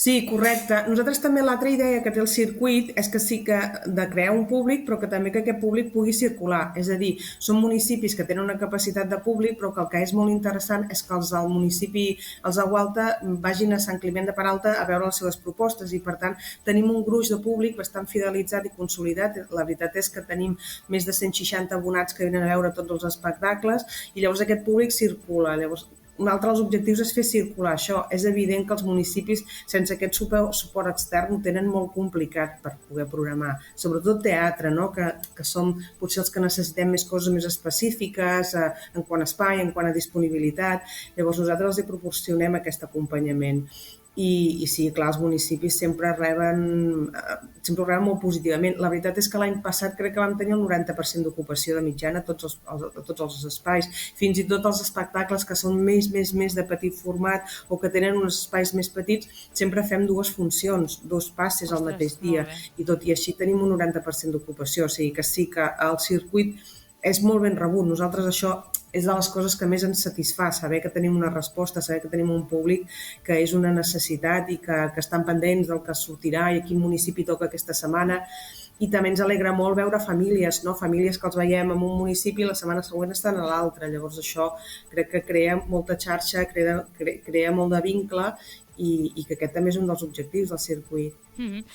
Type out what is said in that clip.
Sí, correcte. Nosaltres també l'altra idea que té el circuit és que sí que de crear un públic, però que també que aquest públic pugui circular. És a dir, són municipis que tenen una capacitat de públic, però que el que és molt interessant és que els del municipi, els de Gualta, vagin a Sant Climent de Peralta a veure les seves propostes i, per tant, tenim un gruix de públic bastant fidelitzat i consolidat. La veritat és que tenim més de 160 abonats que venen a veure tots els espectacles i llavors aquest públic circula. Llavors, un altre dels objectius és fer circular això. És evident que els municipis, sense aquest suport extern, ho tenen molt complicat per poder programar. Sobretot teatre, no? que som potser els que necessitem més coses més específiques en quant a espai, en quant a disponibilitat. Llavors nosaltres els proporcionem aquest acompanyament. I sí, clar, els municipis sempre ho reben molt positivament. La veritat és que l'any passat crec que vam tenir el 90% d'ocupació de mitjana a tots els espais. Fins i tot els espectacles que són més de petit format o que tenen uns espais més petits, sempre fem 2 funcions, 2 passes al mateix dia. I tot i així tenim un 90% d'ocupació. O sigui que sí que el circuit és molt ben rebut. Nosaltres això és de les coses que més ens satisfà, saber que tenim una resposta, saber que tenim un públic que és una necessitat i que estan pendents del que sortirà i a quin municipi toca aquesta setmana. I també ens alegra molt veure famílies, no? Famílies que els veiem en un municipi i la setmana següent estan a l'altre. Llavors això crec que crea molta xarxa, crea molt de vincle i que aquest també és un dels objectius del circuit.